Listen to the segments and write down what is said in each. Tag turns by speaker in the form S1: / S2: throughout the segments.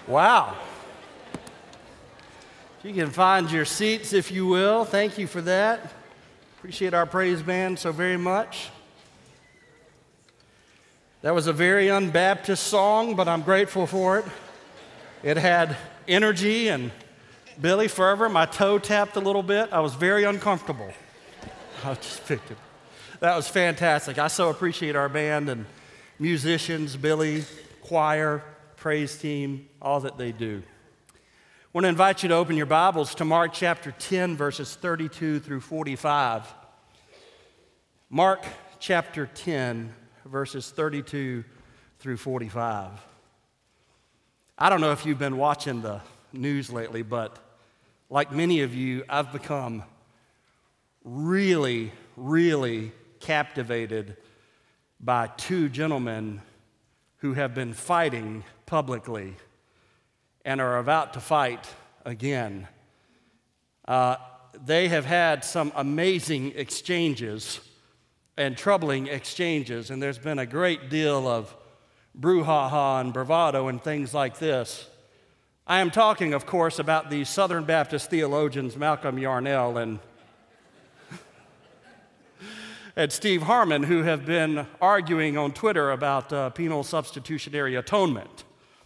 S1: Wow. You can find your seats, if you will. Thank you for that. Appreciate our praise band so very much. That was a very un-Baptist song, but I'm grateful for it. It had energy and Billy fervor. My toe tapped a little bit. I was very uncomfortable. I just picked it. That was fantastic. I so appreciate our band and musicians, Billy, choir, praise team, all that they do. I want to invite you to open your Bibles to Mark chapter 10, verses 32 through 45. Mark chapter 10, verses 32 through 45. I don't know if you've been watching the news lately, but like many of you, I've become really captivated by two gentlemen who have been fighting publicly and are about to fight again. They have had some amazing exchanges and troubling exchanges, and there's been a great deal of brouhaha and bravado and things like this. I am talking, of course, about the Southern Baptist theologians Malcolm Yarnell and Steve Harmon, who have been arguing on Twitter about penal substitutionary atonement.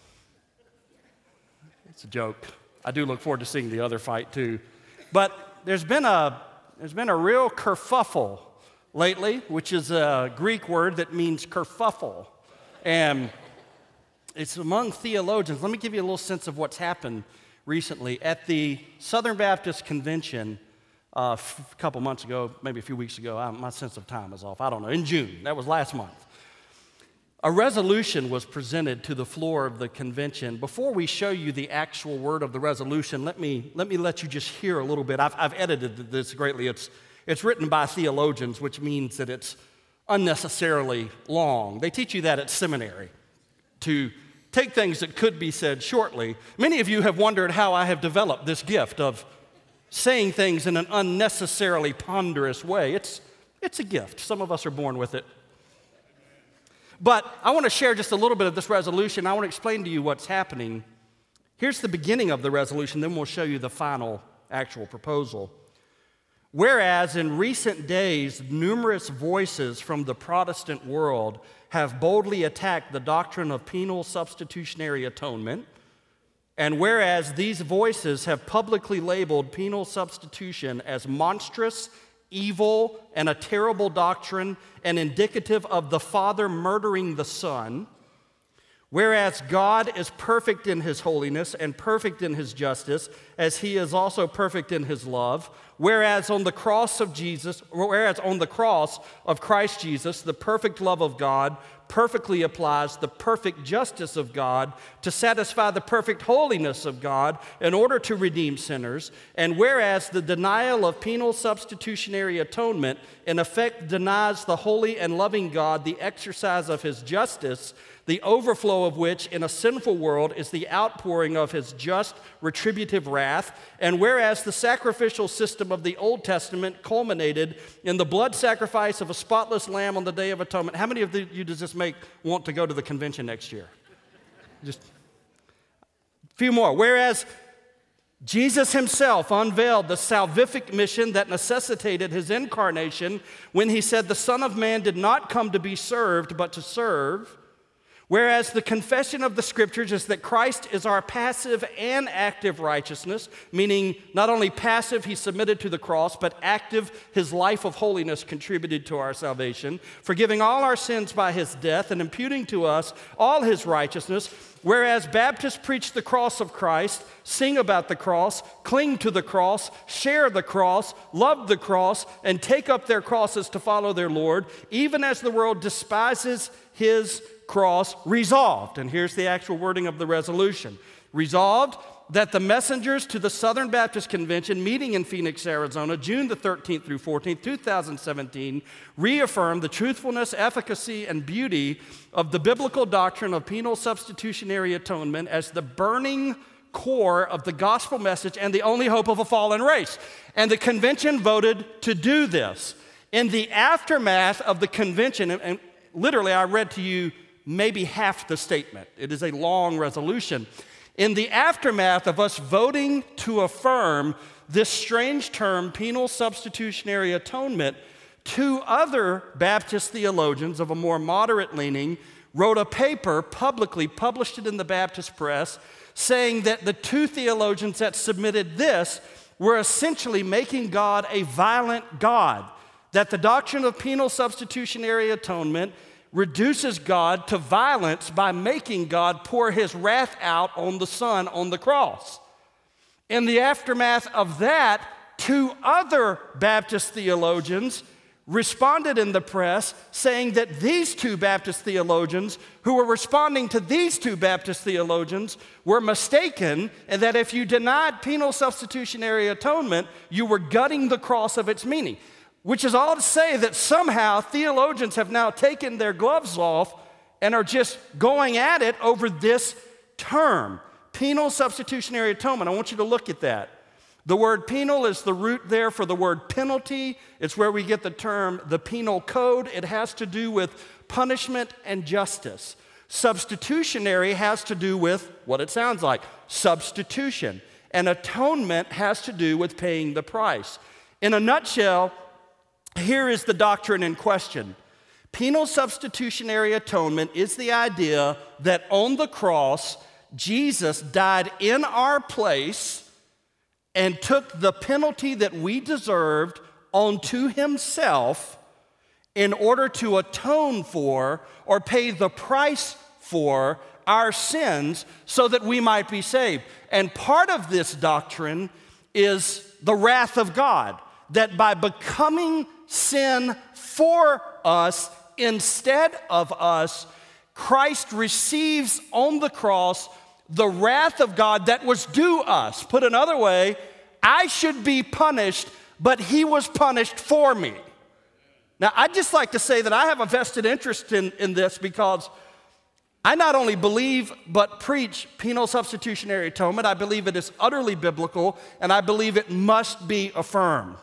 S1: It's a joke. I do look forward to seeing the other fight too. But there's been a real kerfuffle lately, which is a Greek word that means kerfuffle. And it's among theologians. Let me give you a little sense of what's happened recently. At the Southern Baptist Convention a couple months ago, maybe a few weeks ago, my sense of time is off, I don't know, in June, that was last month. A resolution was presented to the floor of the convention. Before we show you the actual word of the resolution, let me let you just hear a little bit. I've edited this greatly. It's written by theologians, which means that it's unnecessarily long. They teach you that at seminary, to take things that could be said shortly. Many of you have wondered how I have developed this gift of saying things in an unnecessarily ponderous way. It's a gift. Some of us are born with it. But I want to share just a little bit of this resolution. I want to explain to you what's happening. Here's the beginning of the resolution, then we'll show you the final actual proposal. Whereas in recent days, numerous voices from the Protestant world have boldly attacked the doctrine of penal substitutionary atonement, and whereas these voices have publicly labeled penal substitution as monstrous, evil, and a terrible doctrine and indicative of the Father murdering the Son, whereas God is perfect in His holiness and perfect in His justice, as He is also perfect in His love, whereas on the cross of Christ Jesus, the perfect love of God perfectly applies the perfect justice of God to satisfy the perfect holiness of God in order to redeem sinners, and whereas the denial of penal substitutionary atonement in effect denies the holy and loving God the exercise of His justice, the overflow of which in a sinful world is the outpouring of His just retributive wrath, and whereas the sacrificial system of the Old Testament culminated in the blood sacrifice of a spotless lamb on the Day of Atonement. How many of you does this make want to go to the convention next year? Just a few more. Whereas Jesus Himself unveiled the salvific mission that necessitated His incarnation when He said, "The Son of Man did not come to be served, but to serve." Whereas the confession of the Scriptures is that Christ is our passive and active righteousness, meaning not only passive, He submitted to the cross, but active, His life of holiness contributed to our salvation, forgiving all our sins by His death and imputing to us all His righteousness. Whereas Baptists preach the cross of Christ, sing about the cross, cling to the cross, share the cross, love the cross, and take up their crosses to follow their Lord, even as the world despises His cross, resolved, and here's the actual wording of the resolution, resolved that the messengers to the Southern Baptist Convention meeting in Phoenix, Arizona, June the 13th through 14th, 2017, reaffirm the truthfulness, efficacy, and beauty of the biblical doctrine of penal substitutionary atonement as the burning core of the gospel message and the only hope of a fallen race. And the convention voted to do this. In the aftermath of the convention, and literally I read to you maybe half the statement. It is a long resolution. In the aftermath of us voting to affirm this strange term, penal substitutionary atonement, two other Baptist theologians of a more moderate leaning wrote a paper publicly, published it in the Baptist press, saying that the two theologians that submitted this were essentially making God a violent God, that the doctrine of penal substitutionary atonement reduces God to violence by making God pour his wrath out on the Son on the cross. In the aftermath of that, two other Baptist theologians responded in the press saying that these two Baptist theologians who were responding to these two Baptist theologians were mistaken, and that if you denied penal substitutionary atonement, you were gutting the cross of its meaning. Which is all to say that somehow theologians have now taken their gloves off and are just going at it over this term, penal substitutionary atonement. I want you to look at that. The word penal is the root there for the word penalty. It's where we get the term the penal code. It has to do with punishment and justice. Substitutionary has to do with what it sounds like, substitution. And atonement has to do with paying the price. In a nutshell, here is the doctrine in question. Penal substitutionary atonement is the idea that on the cross, Jesus died in our place and took the penalty that we deserved onto himself in order to atone for or pay the price for our sins so that we might be saved. And part of this doctrine is the wrath of God, that by becoming sin for us instead of us, Christ receives on the cross the wrath of God that was due us. Put another way, I should be punished, but he was punished for me. Now, I'd just like to say that I have a vested interest in this because I not only believe but preach penal substitutionary atonement. I believe it is utterly biblical, and I believe it must be affirmed.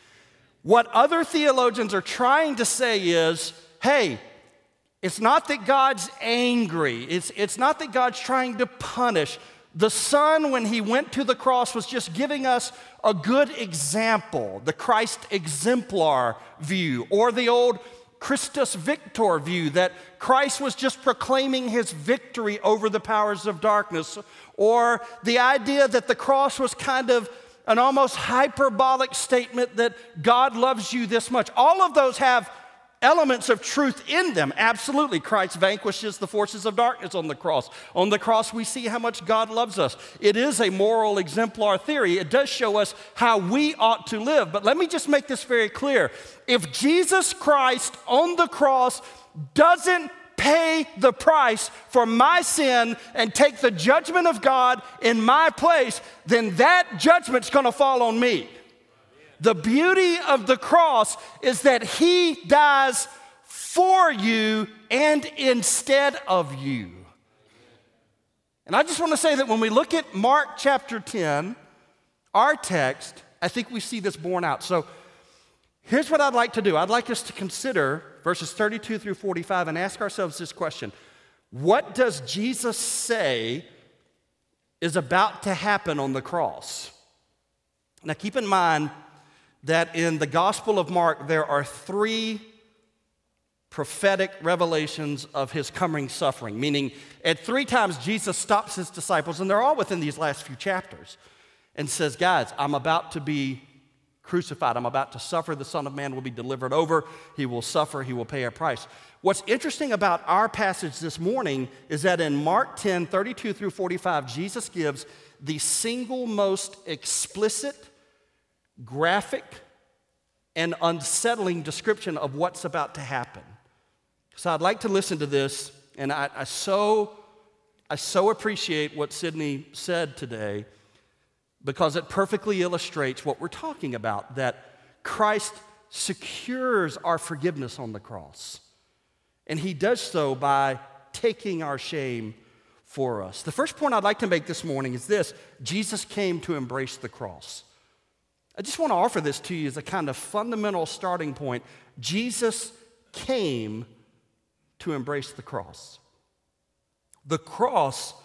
S1: What other theologians are trying to say is, hey, it's not that God's angry. It's not that God's trying to punish. The Son, when he went to the cross, was just giving us a good example, the Christ exemplar view, or the old Christus Victor view, that Christ was just proclaiming his victory over the powers of darkness, or the idea that the cross was kind of an almost hyperbolic statement that God loves you this much. All of those have elements of truth in them. Absolutely, Christ vanquishes the forces of darkness on the cross. On the cross, we see how much God loves us. It is a moral exemplar theory. It does show us how we ought to live. But let me just make this very clear. If Jesus Christ on the cross doesn't pay the price for my sin and take the judgment of God in my place, then that judgment's going to fall on me. The beauty of the cross is that he dies for you and instead of you. And I just want to say that when we look at Mark chapter 10, our text, I think we see this borne out. So here's what I'd like to do. I'd like us to consider verses 32 through 45 and ask ourselves this question. What does Jesus say is about to happen on the cross? Now keep in mind that in the Gospel of Mark, there are three prophetic revelations of his coming suffering, meaning at three times Jesus stops his disciples, and they're all within these last few chapters, and says, guys, I'm about to be crucified. I'm about to suffer. The Son of Man will be delivered over. He will suffer. He will pay a price. What's interesting about our passage this morning is that in Mark 10, 32 through 45, Jesus gives the single most explicit, graphic, and unsettling description of what's about to happen. So I'd like to listen to this, and I so appreciate what Sydney said today, because it perfectly illustrates what we're talking about, that Christ secures our forgiveness on the cross. And he does so by taking our shame for us. The first point I'd like to make this morning is this: Jesus came to embrace the cross. I just want to offer this to you as a kind of fundamental starting point. Jesus came to embrace the cross. The cross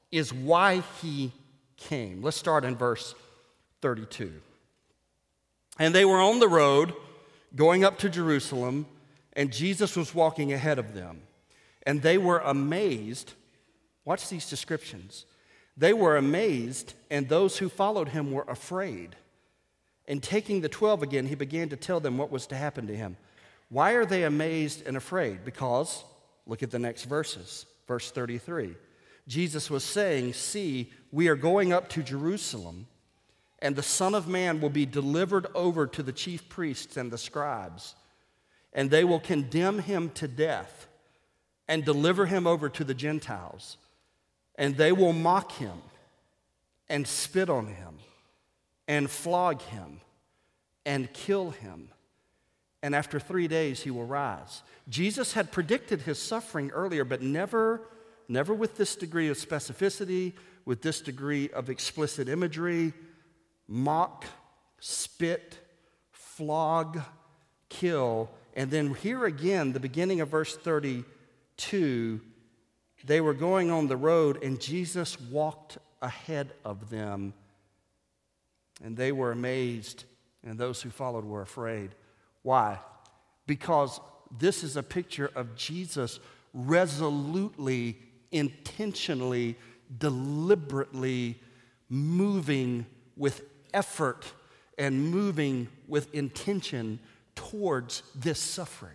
S1: is why he came. Let's start in verse 32. And they were on the road going up to Jerusalem, and Jesus was walking ahead of them. And they were amazed. Watch these descriptions. They were amazed, and those who followed him were afraid. And taking the 12 again, he began to tell them what was to happen to him. Why are they amazed and afraid? Because, look at the next verses. Verse 33. Jesus was saying, "See, we are going up to Jerusalem, and the Son of Man will be delivered over to the chief priests and the scribes, and they will condemn him to death and deliver him over to the Gentiles, and they will mock him and spit on him and flog him and kill him. And after 3 days he will rise." Jesus had predicted his suffering earlier, but never with this degree of specificity, with this degree of explicit imagery. Mock, spit, flog, kill. And then here again, the beginning of verse 32, they were going on the road, and Jesus walked ahead of them, and they were amazed, and those who followed were afraid. Why? Because this is a picture of Jesus resolutely, intentionally, deliberately moving with effort and moving with intention towards this suffering.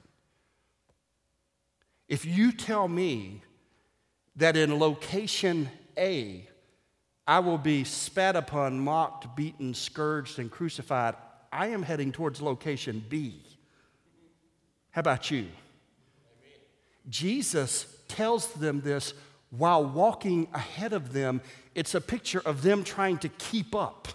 S1: If you tell me that in location A, I will be spat upon, mocked, beaten, scourged, and crucified, I am heading towards location B. How about you? Amen. Jesus tells them this while walking ahead of them. It's a picture of them trying to keep up.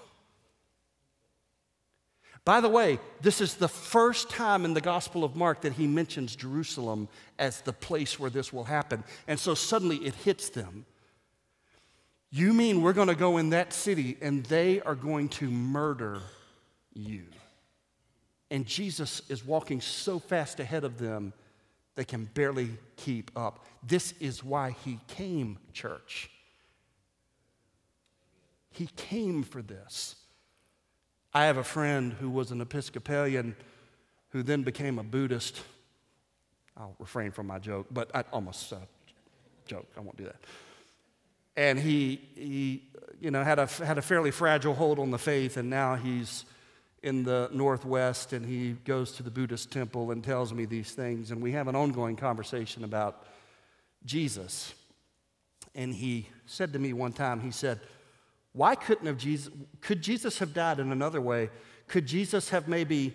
S1: By the way, this is the first time in the Gospel of Mark that he mentions Jerusalem as the place where this will happen. And so suddenly it hits them. You mean we're going to go in that city and they are going to murder you? And Jesus is walking so fast ahead of them, they can barely keep up. This is why he came, church. He came for this. I have a friend who was an Episcopalian who then became a Buddhist. I'll refrain from my joke, but I almost joke. I won't do that. And he had a fairly fragile hold on the faith, and now he's in the Northwest, and he goes to the Buddhist temple and tells me these things, and we have an ongoing conversation about Jesus. And he said to me one time, he said, why could Jesus have died in another way? Could Jesus have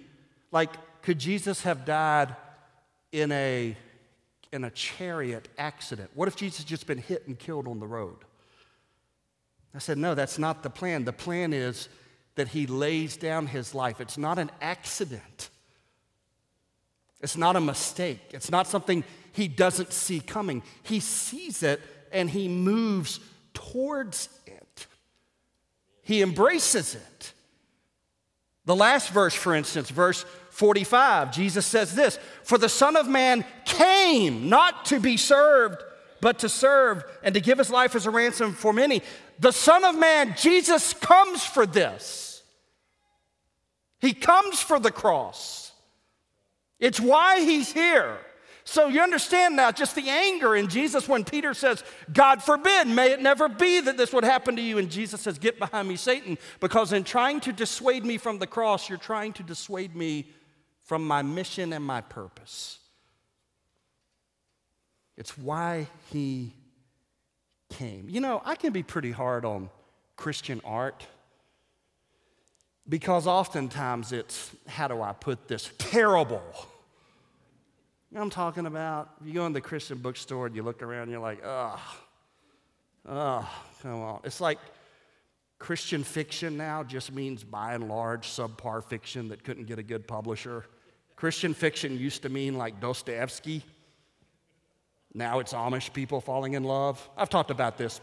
S1: died in a chariot accident? What if Jesus had just been hit and killed on the road? I said, no, that's not the plan. The plan is that he lays down his life. It's not an accident. It's not a mistake. It's not something he doesn't see coming. He sees it and he moves towards it. He embraces it. The last verse, for instance, verse 45, Jesus says this, "For the Son of Man came not to be served, but to serve and to give his life as a ransom for many." The Son of Man, Jesus, comes for this. He comes for the cross. It's why he's here. So you understand now just the anger in Jesus when Peter says, God forbid, may it never be that this would happen to you. And Jesus says, get behind me, Satan, because in trying to dissuade me from the cross, you're trying to dissuade me from my mission and my purpose. It's why he came. You know, I can be pretty hard on Christian art because oftentimes it's, how do I put this, terrible. You know what I'm talking about? You go in the Christian bookstore and you look around and you're like, come on. It's like Christian fiction now just means by and large subpar fiction that couldn't get a good publisher. Christian fiction used to mean like Dostoevsky. Now it's Amish people falling in love. I've talked about this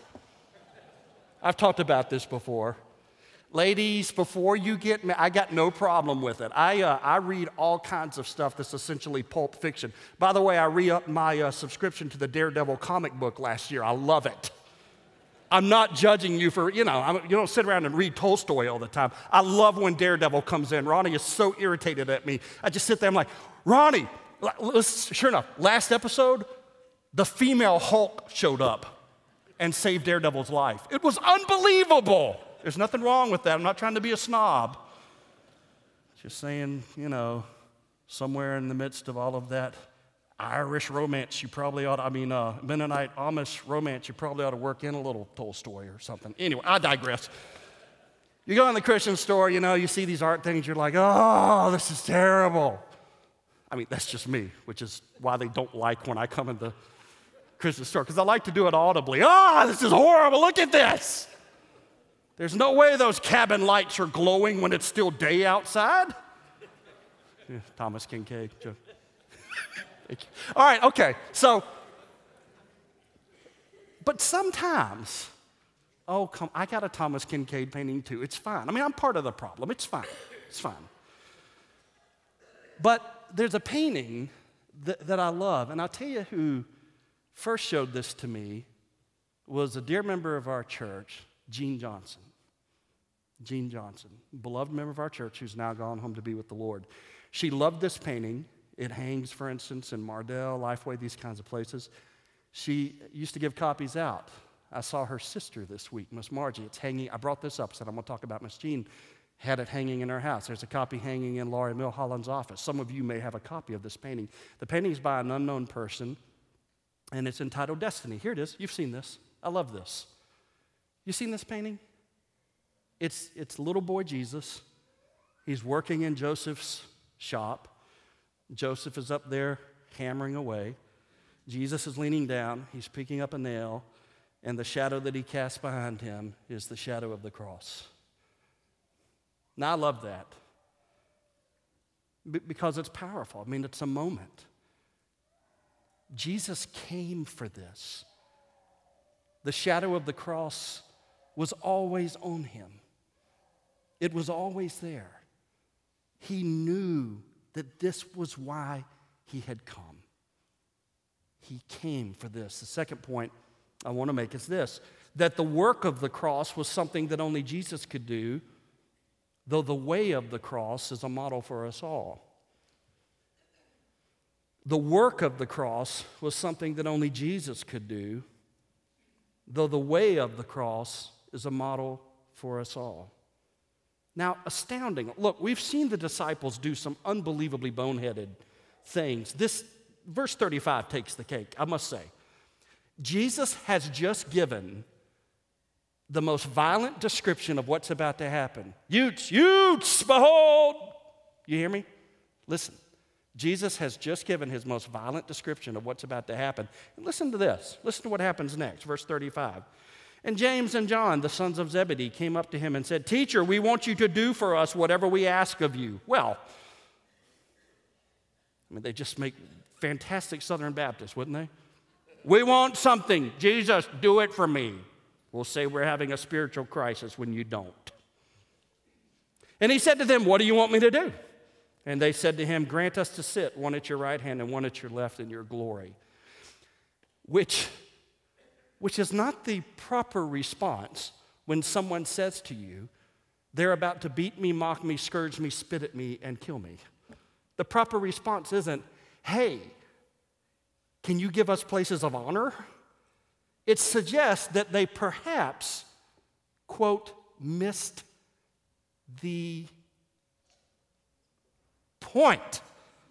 S1: before. Ladies, before you get me, I got no problem with it. I read all kinds of stuff that's essentially pulp fiction. By the way, I re-upped my subscription to the Daredevil comic book last year. I love it. I'm not judging you for, you don't sit around and read Tolstoy all the time. I love when Daredevil comes in. Ronnie is so irritated at me. I just sit there, I'm like, Ronnie, sure enough, last episode, the female Hulk showed up and saved Daredevil's life. It was unbelievable. There's nothing wrong with that. I'm not trying to be a snob. Just saying, somewhere in the midst of all of that Irish romance, you probably ought to, Mennonite Amish romance, you probably ought to work in a little Tolstoy or something. Anyway, I digress. You go in the Christian store, you see these art things, you're like, oh, this is terrible. That's just me, which is why they don't like when I come in the Christian store, because I like to do it audibly. This is horrible, look at this. There's no way those cabin lights are glowing when it's still day outside. Yeah, Thomas Kincaid joke. All right, okay, but sometimes, I got a Thomas Kincaid painting too. It's fine. I'm part of the problem. It's fine. But there's a painting that I love, and I'll tell you who first showed this to me was a dear member of our church, Jean Johnson. Jean Johnson, beloved member of our church who's now gone home to be with the Lord. She loved this painting. It hangs, for instance, in Mardell, Lifeway, these kinds of places. She used to give copies out. I saw her sister this week, Miss Margie. It's hanging. I brought this up, said I'm going to talk about Miss Jean. Had it hanging in her house. There's a copy hanging in Laurie Milholland's office. Some of you may have a copy of this painting. The painting is by an unknown person, and it's entitled Destiny. Here it is. You've seen this. I love this. You seen this painting? It's little boy Jesus. He's working in Joseph's shop. Joseph is up there hammering away. Jesus is leaning down. He's picking up a nail, and the shadow that he casts behind him is the shadow of the cross. Now, I love that because it's powerful. It's a moment. Jesus came for this. The shadow of the cross was always on him. It was always there. He knew that this was why he had come. He came for this. The second point I want to make is this, that the work of the cross was something that only Jesus could do, though the way of the cross is a model for us all. The work of the cross was something that only Jesus could do, though the way of the cross is a model for us all. Now, astounding. Look, we've seen the disciples do some unbelievably boneheaded things. This verse 35 takes the cake, I must say. Jesus has just given the most violent description of what's about to happen. Utes, behold. You hear me? Listen. Jesus has just given his most violent description of what's about to happen. And listen to this. Listen to what happens next, verse 35. And James and John, the sons of Zebedee, came up to him and said, "Teacher, we want you to do for us whatever we ask of you." Well, they just make fantastic Southern Baptists, wouldn't they? We want something. Jesus, do it for me. We'll say we're having a spiritual crisis when you don't. And he said to them, "What do you want me to do?" And they said to him, "Grant us to sit, one at your right hand and one at your left in your glory." Which is not the proper response when someone says to you, they're about to beat me, mock me, scourge me, spit at me, and kill me. The proper response isn't, "Hey, can you give us places of honor?" It suggests that they perhaps, quote, missed the point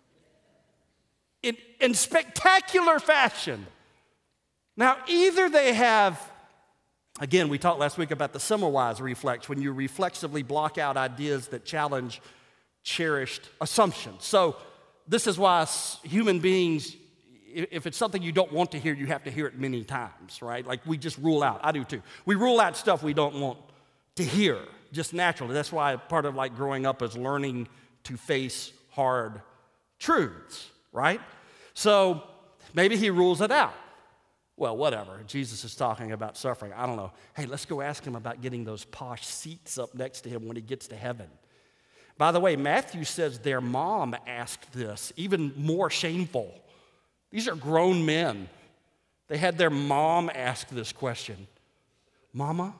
S1: in spectacular fashion. Now, either they have, again, we talked last week about the Semmelweis reflex, when you reflexively block out ideas that challenge cherished assumptions. So this is why human beings, if it's something you don't want to hear, you have to hear it many times, right? Like we just rule out. I do too. We rule out stuff we don't want to hear, just naturally. That's why part of like growing up is learning to face hard truths, right? So maybe he rules it out. Well, whatever. Jesus is talking about suffering. I don't know. Hey, let's go ask him about getting those posh seats up next to him when he gets to heaven. By the way, Matthew says their mom asked this, even more shameful. These are grown men. They had their mom ask this question. Mama,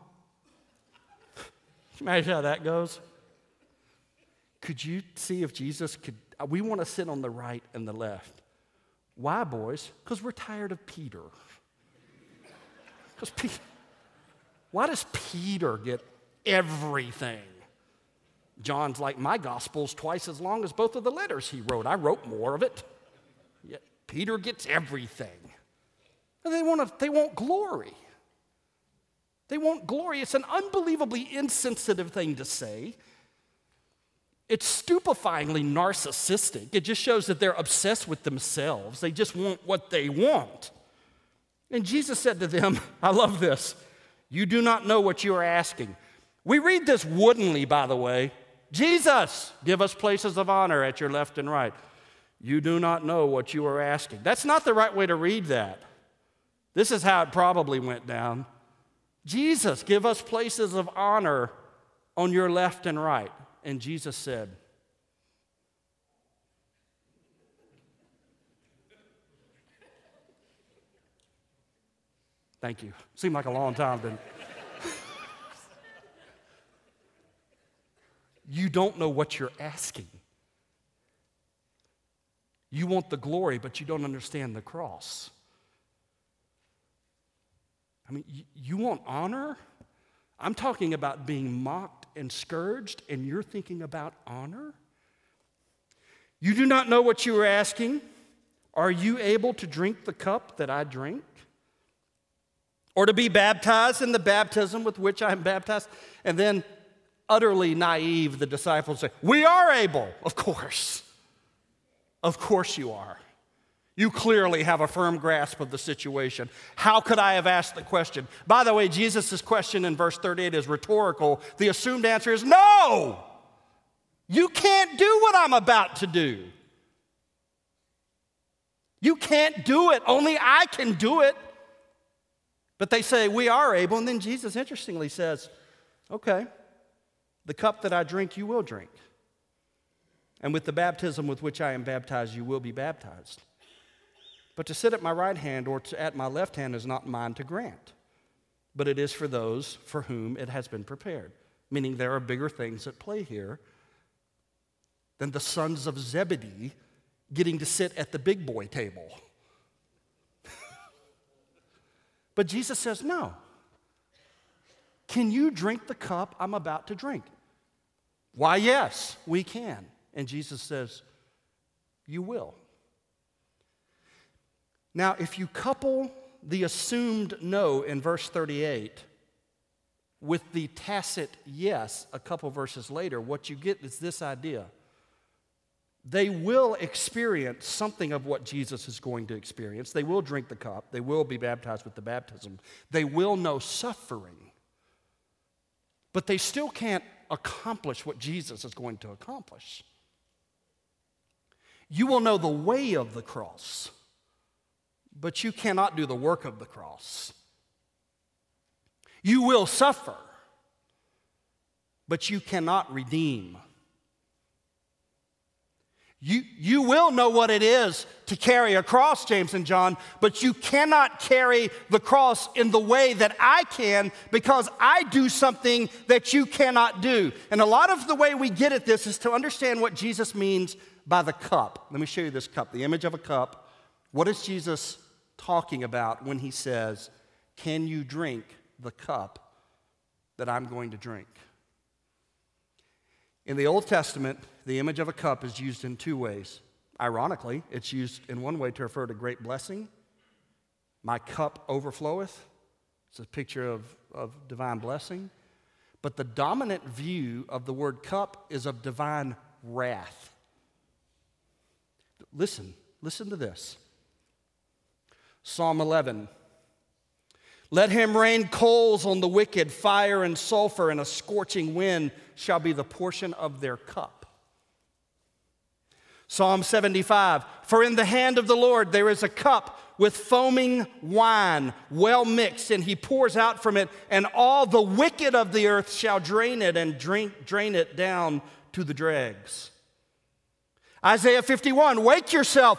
S1: imagine how that goes. Could you see if Jesus could, we want to sit on the right and the left. Why, boys? Because we're tired of Peter. Why does Peter get everything? John's like, my gospel's twice as long as both of the letters he wrote. I wrote more of it. Yet Peter gets everything. And they want glory. They want glory. It's an unbelievably insensitive thing to say. It's stupefyingly narcissistic. It just shows that they're obsessed with themselves. They just want what they want. And Jesus said to them, I love this, you do not know what you are asking. We read this woodenly, by the way. Jesus, give us places of honor at your left and right. You do not know what you are asking. That's not the right way to read that. This is how it probably went down. Jesus, give us places of honor on your left and right. And Jesus said, thank you. Seemed like a long time, didn't it? You don't know what you're asking. You want the glory, but you don't understand the cross. I mean, you want honor? I'm talking about being mocked and scourged, and you're thinking about honor? You do not know what you are asking. Are you able to drink the cup that I drink? Or to be baptized in the baptism with which I am baptized? And then, utterly naive, the disciples say, we are able. Of course. Of course you are. You clearly have a firm grasp of the situation. How could I have asked the question? By the way, Jesus' question in verse 38 is rhetorical. The assumed answer is no. You can't do what I'm about to do. You can't do it. Only I can do it. But they say, we are able. And then Jesus interestingly says, okay, the cup that I drink, you will drink. And with the baptism with which I am baptized, you will be baptized. But to sit at my right hand or at my left hand is not mine to grant, but it is for those for whom it has been prepared. Meaning there are bigger things at play here than the sons of Zebedee getting to sit at the big boy table. But Jesus says, no. Can you drink the cup I'm about to drink? Why, yes, we can. And Jesus says, you will. Now, if you couple the assumed no in verse 38 with the tacit yes a couple verses later, what you get is this idea. They will experience something of what Jesus is going to experience. They will drink the cup. They will be baptized with the baptism. They will know suffering. But they still can't accomplish what Jesus is going to accomplish. You will know the way of the cross, but you cannot do the work of the cross. You will suffer, but you cannot redeem. You will know what it is to carry a cross, James and John, but you cannot carry the cross in the way that I can because I do something that you cannot do. And a lot of the way we get at this is to understand what Jesus means by the cup. Let me show you this cup, the image of a cup. What is Jesus talking about when he says, can you drink the cup that I'm going to drink? In the Old Testament, the image of a cup is used in two ways. Ironically, it's used in one way to refer to great blessing. My cup overfloweth. It's a picture of divine blessing. But the dominant view of the word cup is of divine wrath. Listen to this. Psalm 11. Let him rain coals on the wicked, fire and sulfur, and a scorching wind shall be the portion of their cup. Psalm 75, for in the hand of the Lord there is a cup with foaming wine, well mixed, and he pours out from it, and all the wicked of the earth shall drain it and drain it down to the dregs. Isaiah 51, wake yourself,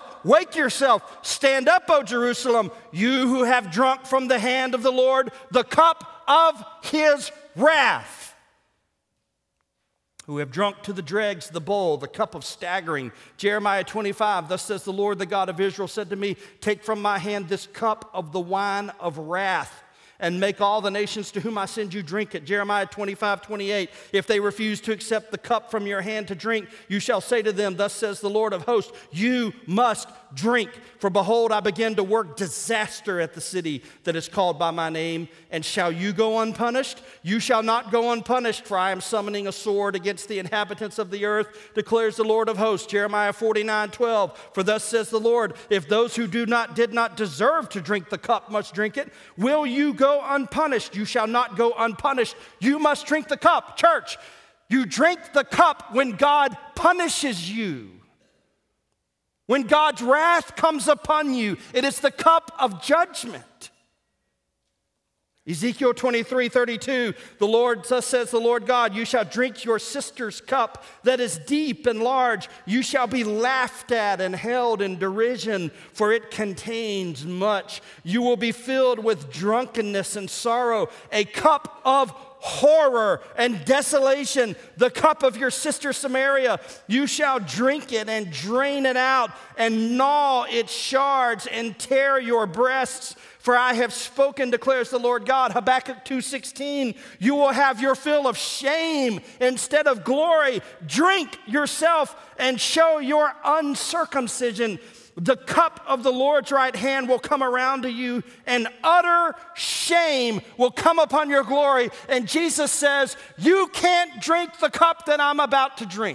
S1: stand up, O Jerusalem, you who have drunk from the hand of the Lord the cup of his wrath. Who have drunk to the dregs the bowl, the cup of staggering. Jeremiah 25, thus says the Lord, the God of Israel, said to me, take from my hand this cup of the wine of wrath, and make all the nations to whom I send you drink it. Jeremiah 25, 28, if they refuse to accept the cup from your hand to drink, you shall say to them, thus says the Lord of hosts, you must drink. For behold, I begin to work disaster at the city that is called by my name. And shall you go unpunished? You shall not go unpunished, for I am summoning a sword against the inhabitants of the earth, declares the Lord of hosts. Jeremiah 49, 12, for thus says the Lord, if those who did not deserve to drink the cup must drink it, will you go unpunished? You shall not go unpunished. You must drink the cup. Church, you drink the cup when God punishes you. When God's wrath comes upon you, it is the cup of judgment. Ezekiel 23, 32, thus says the Lord God, you shall drink your sister's cup that is deep and large. You shall be laughed at and held in derision, for it contains much. You will be filled with drunkenness and sorrow, a cup of horror and desolation, the cup of your sister Samaria. You shall drink it and drain it out and gnaw its shards and tear your breasts. For I have spoken, declares the Lord God. Habakkuk 2:16, you will have your fill of shame instead of glory. Drink yourself and show your uncircumcision. The cup of the Lord's right hand will come around to you, and utter shame will come upon your glory. And Jesus says, you can't drink the cup that I'm about to drink.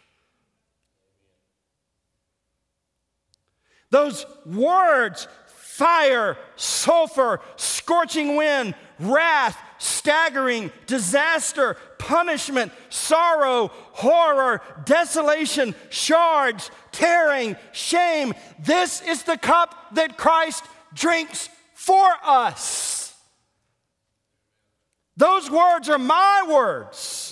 S1: Those words, fire, sulfur, scorching wind, wrath, staggering, disaster, punishment, sorrow, horror, desolation, shards, tearing, shame. This is the cup that Christ drinks for us. Those words are my words.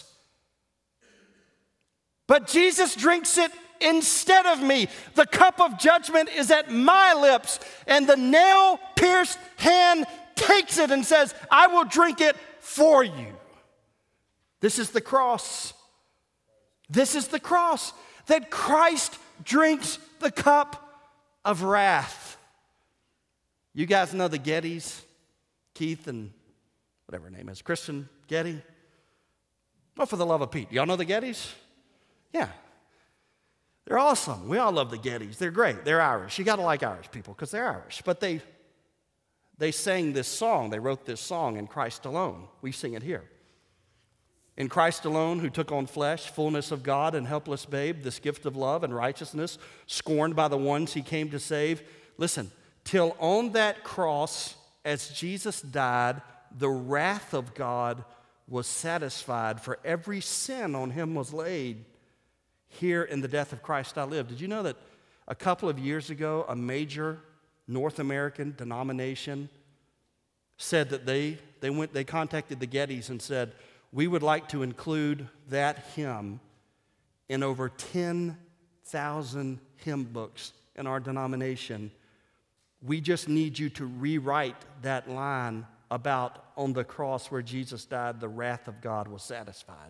S1: But Jesus drinks it instead of me. The cup of judgment is at my lips, and the nail-pierced hand takes it and says, I will drink it for you. This is the cross. This is the cross, that Christ drinks the cup of wrath. You guys know the Gettys, Keith and whatever her name is, Kristen Getty? Well, for the love of Pete, y'all know the Gettys? Yeah. They're awesome. We all love the Gettys. They're great. They're Irish. You got to like Irish people because they're Irish. But they sang this song. They wrote this song, In Christ Alone. We sing it here. In Christ alone, who took on flesh, fullness of God and helpless babe, this gift of love and righteousness, scorned by the ones he came to save. Listen, till on that cross, as Jesus died, the wrath of God was satisfied, for every sin on him was laid. Here in the death of Christ I live. Did you know that a couple of years ago, a major North American denomination said that they contacted the Gettys and said, we would like to include that hymn in over 10,000 hymn books in our denomination. We just need you to rewrite that line about on the cross where Jesus died, the wrath of God was satisfied.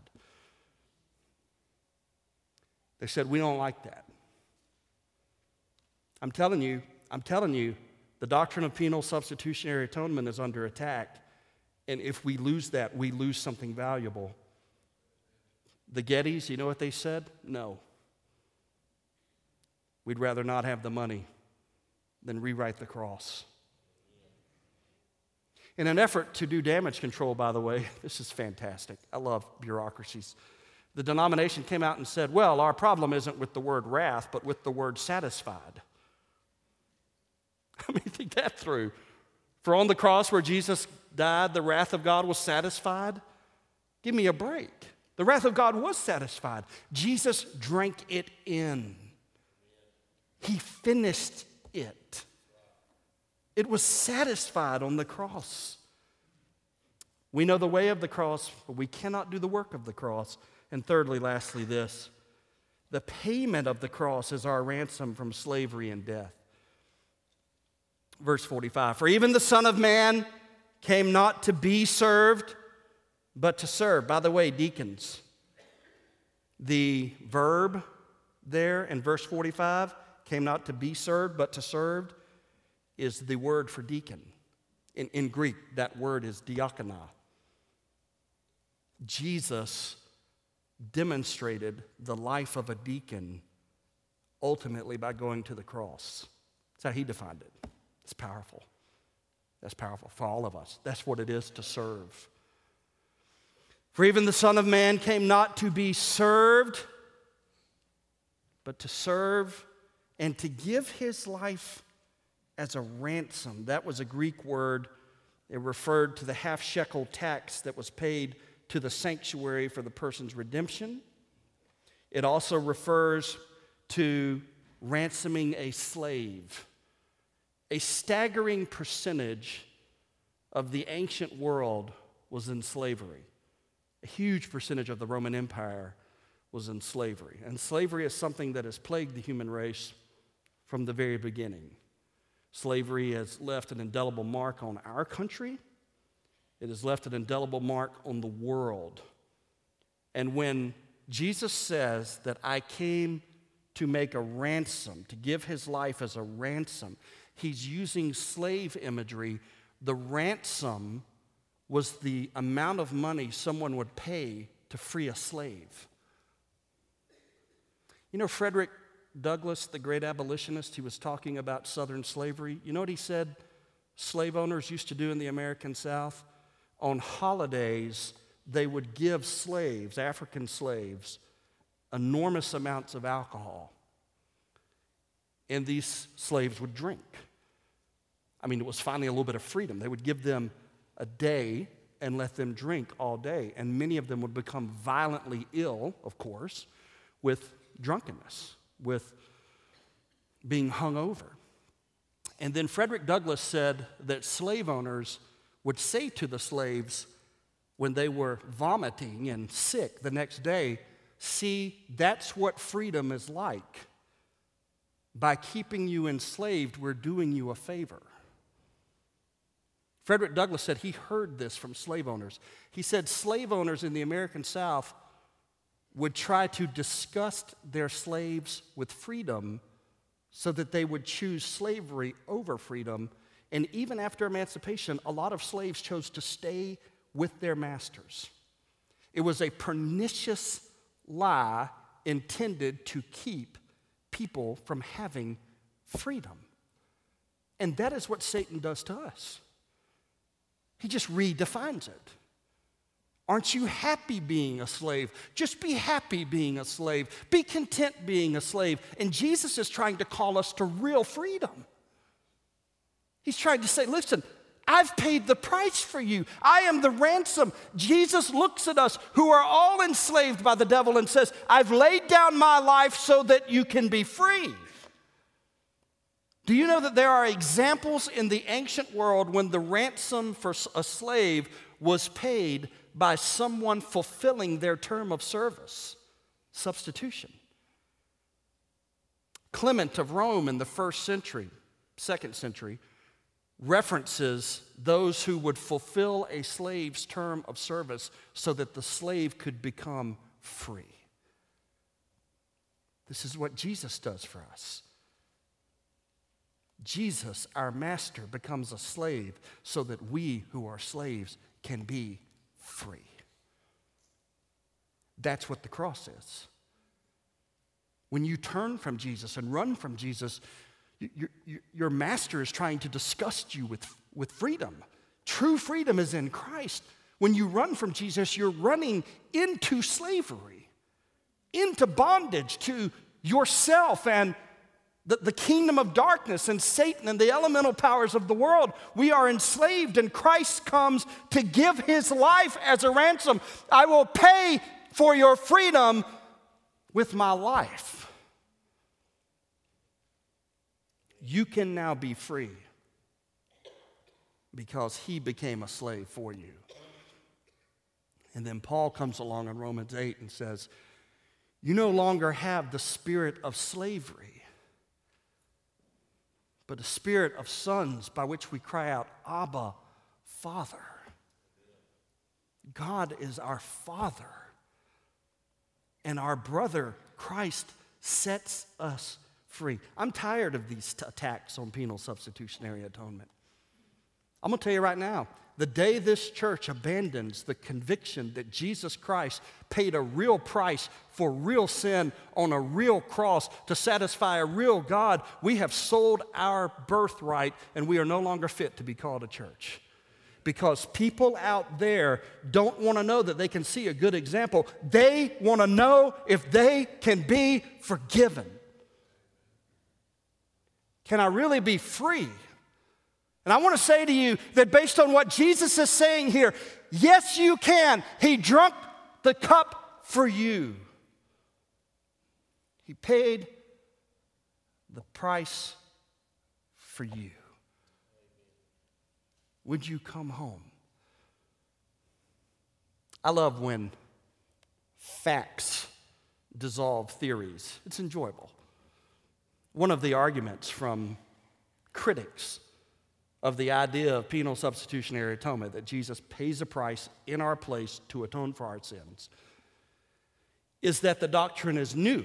S1: They said, we don't like that. I'm telling you, the doctrine of penal substitutionary atonement is under attack. And if we lose that, we lose something valuable. The Gettys, you know what they said? No. We'd rather not have the money than rewrite the cross. In an effort to do damage control, by the way, this is fantastic. I love bureaucracies. The denomination came out and said, well, our problem isn't with the word wrath, but with the word satisfied. I mean, think that through. For on the cross where Jesus died, the wrath of God was satisfied. Give me a break. The wrath of God was satisfied. Jesus drank it in. He finished it. It was satisfied on the cross. We know the way of the cross, but we cannot do the work of the cross. And thirdly, lastly, this. The payment of the cross is our ransom from slavery and death. Verse 45, for even the Son of Man came not to be served, but to serve. By the way, deacons, the verb there in verse 45, came not to be served, but to serve, is the word for deacon. In Greek, that word is diakonia. Jesus demonstrated the life of a deacon ultimately by going to the cross. That's how he defined it. It's powerful. That's powerful for all of us. That's what it is to serve. For even the Son of Man came not to be served, but to serve and to give his life as a ransom. That was a Greek word. It referred to the half shekel tax that was paid to the sanctuary for the person's redemption. It also refers to ransoming a slave. A staggering percentage of the ancient world was in slavery. A huge percentage of the Roman Empire was in slavery. And slavery is something that has plagued the human race from the very beginning. Slavery has left an indelible mark on our country. It has left an indelible mark on the world. And when Jesus says that I came to make a ransom, to give his life as a ransom, he's using slave imagery. The ransom was the amount of money someone would pay to free a slave. You know, Frederick Douglass, the great abolitionist, he was talking about Southern slavery. You know what he said slave owners used to do in the American South? On holidays, they would give slaves, African slaves, enormous amounts of alcohol. And these slaves would drink. I mean, it was finally a little bit of freedom. They would give them a day and let them drink all day. And many of them would become violently ill, of course, with drunkenness, with being hungover. And then Frederick Douglass said that slave owners would say to the slaves when they were vomiting and sick the next day, see, that's what freedom is like. By keeping you enslaved, we're doing you a favor. Frederick Douglass said he heard this from slave owners. He said slave owners in the American South would try to disgust their slaves with freedom so that they would choose slavery over freedom. And even after emancipation, a lot of slaves chose to stay with their masters. It was a pernicious lie intended to keep people from having freedom. And that is what Satan does to us. He just redefines it. Aren't you happy being a slave? Just be happy being a slave. Be content being a slave. And Jesus is trying to call us to real freedom. He's trying to say, listen, I've paid the price for you. I am the ransom. Jesus looks at us who are all enslaved by the devil and says, I've laid down my life so that you can be free. Do you know that there are examples in the ancient world when the ransom for a slave was paid by someone fulfilling their term of service? Substitution. Clement of Rome in the 1st century, 2nd century, references those who would fulfill a slave's term of service so that the slave could become free. This is what Jesus does for us. Jesus, our master, becomes a slave so that we who are slaves can be free. That's what the cross is. When you turn from Jesus and run from Jesus, your master is trying to disgust you with freedom. True freedom is in Christ. When you run from Jesus, you're running into slavery, into bondage to yourself and the kingdom of darkness and Satan and the elemental powers of the world. We are enslaved, and Christ comes to give his life as a ransom. I will pay for your freedom with my life. You can now be free because he became a slave for you. And then Paul comes along in Romans 8 and says, you no longer have the spirit of slavery, but a spirit of sons by which we cry out, Abba, Father. God is our Father. And our brother, Christ, sets us free. I'm tired of these attacks on penal substitutionary atonement. I'm going to tell you right now, the day this church abandons the conviction that Jesus Christ paid a real price for real sin on a real cross to satisfy a real God, we have sold our birthright and we are no longer fit to be called a church. Because people out there don't want to know that they can see a good example. They want to know if they can be forgiven. Can I really be free? And I want to say to you that based on what Jesus is saying here, yes, you can. He drank the cup for you. He paid the price for you. Would you come home? I love when facts dissolve theories. It's enjoyable. One of the arguments from critics of the idea of penal substitutionary atonement, that Jesus pays a price in our place to atone for our sins, is that the doctrine is new,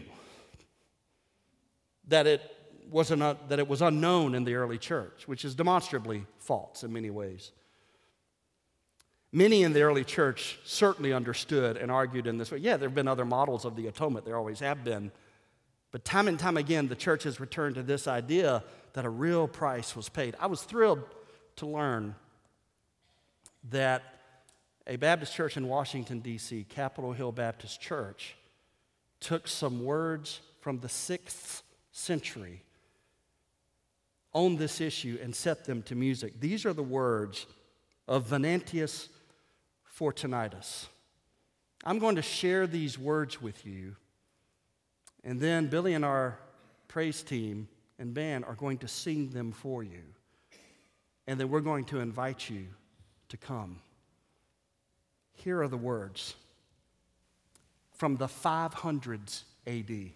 S1: that it was unknown in the early church, which is demonstrably false in many ways. Many in the early church certainly understood and argued in this way. Yeah, there have been other models of the atonement, there always have been, but time and time again, the church has returned to this idea that a real price was paid. I was thrilled to learn that a Baptist church in Washington, D.C., Capitol Hill Baptist Church, took some words from the 6th century on this issue and set them to music. These are the words of Venantius Fortunatus. I'm going to share these words with you, and then Billy and our praise team and band are going to sing them for you. And then we're going to invite you to come. Here are the words from the 500s A.D.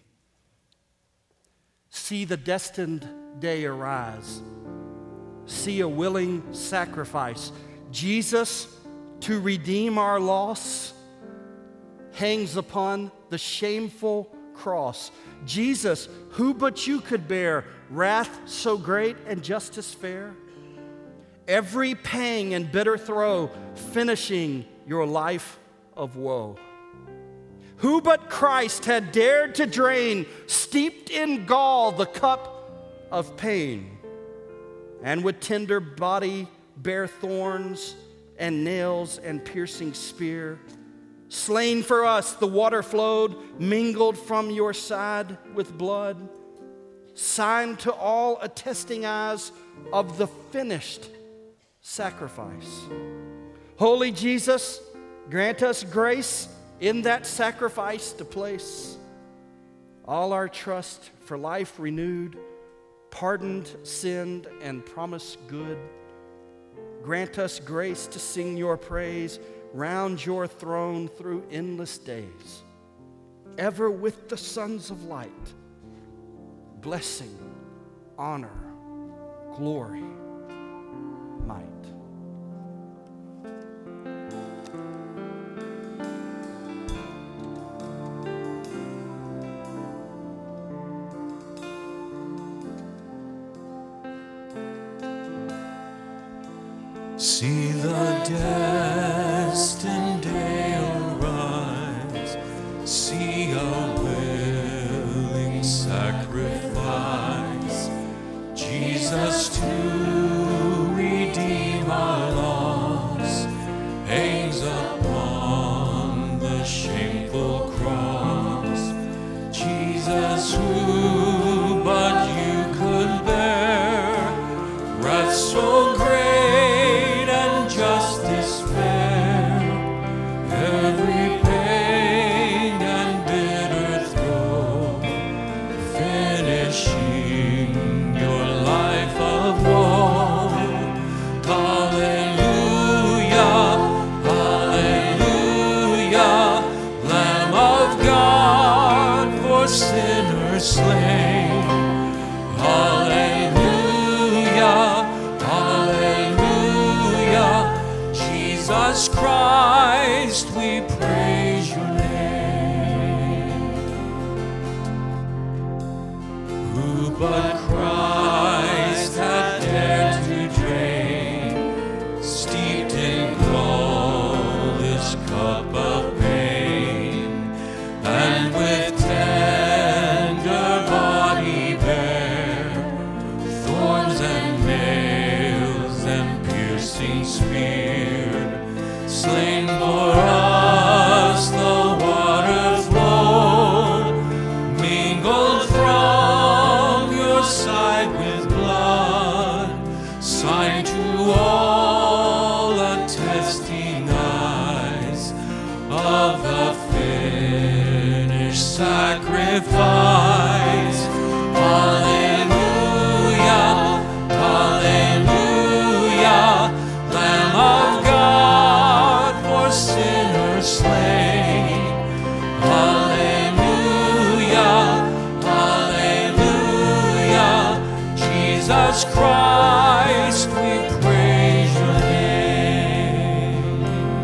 S1: See the destined day arise. See a willing sacrifice. Jesus, to redeem our loss, hangs upon the shameful cross. Jesus, who but you could bear wrath so great and justice fair? Every pang and bitter throe, finishing your life of woe. Who but Christ had dared to drain, steeped in gall, the cup of pain, and would tender body bear thorns and nails and piercing spear? Slain for us, the water flowed, mingled from your side with blood, sign to all attesting eyes of the finished sacrifice. Holy Jesus, grant us grace in that sacrifice to place all our trust for life renewed, pardoned, sinned, and promised good. Grant us grace to sing your praise round your throne through endless days, ever with the sons of light, blessing, honor, glory, might.
S2: See the destined day arise, see a willing sacrifice, Jesus to redeem our loss, hangs upon the shameful cross. Jesus, who but you could bear wrath so great and justice fair, every pain and bitter throe, finishing your life of woe. Hallelujah, hallelujah, Lamb of God, for sinners slain. Hallelujah, hallelujah, sacrifice. Hallelujah, hallelujah, Lamb of God, for sinners slain. Hallelujah, hallelujah, Jesus Christ, we praise your name.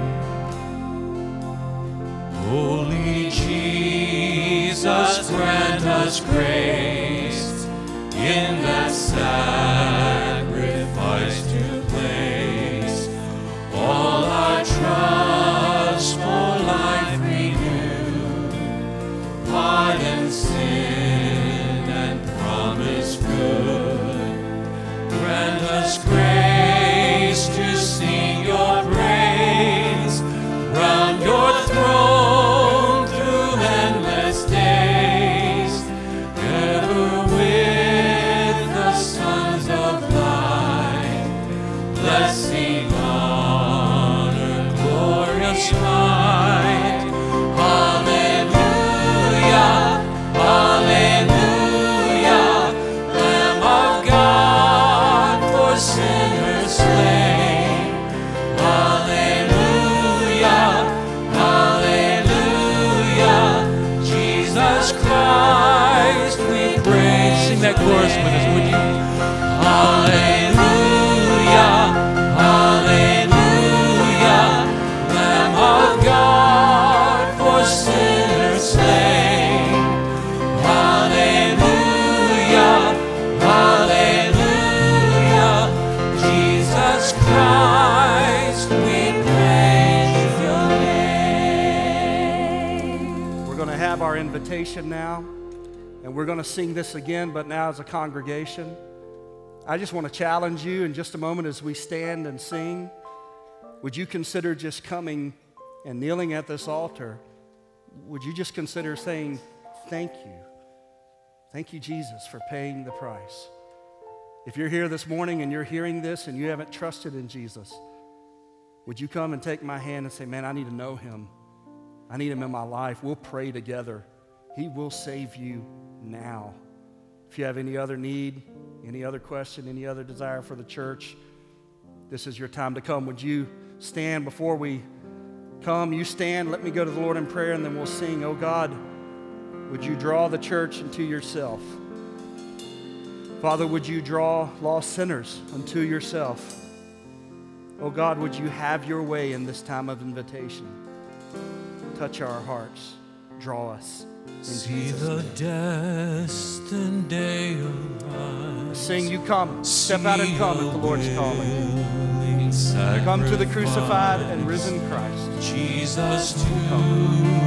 S2: Holy Jesus, grant us grace in that sacrifice to place all our trust for life renewed, pardon sin and promise good. Grant us grace to sing your praise round your throne through endless days, ever with the sons of light, blessing, honor, glorious might. Hallelujah, hallelujah, Lamb of God, for sinners slain. Hallelujah, hallelujah, Jesus Christ, we praise. Sing that chorus with us, would you? Hallelujah, hallelujah, Lamb of God, for sinners slain. Hallelujah, hallelujah, Jesus Christ, we praise your name.
S1: We're going to have our invitation now, and we're going to sing this again, but now as a congregation. I just want to challenge you in just a moment as we stand and sing. Would you consider just coming and kneeling at this altar? Would you just consider saying, thank you. Thank you, Jesus, for paying the price. If you're here this morning and you're hearing this and you haven't trusted in Jesus, would you come and take my hand and say, man, I need to know him. I need him in my life. We'll pray together. He will save you now. If you have any other need, any other question, any other desire for the church, this is your time to come. Would you stand before we come? You stand. Let me go to the Lord in prayer, and then we'll sing. Oh God, would you draw the church into yourself? Father, would you draw lost sinners unto yourself? Oh God, would you have your way in this time of invitation? Touch our hearts. Draw us.
S2: See the destined day arise.
S1: Sing, you come. Step out and come if the Lord's calling.
S2: Sacrifice.
S1: Come to the crucified and risen Christ.
S2: Jesus to
S1: Come.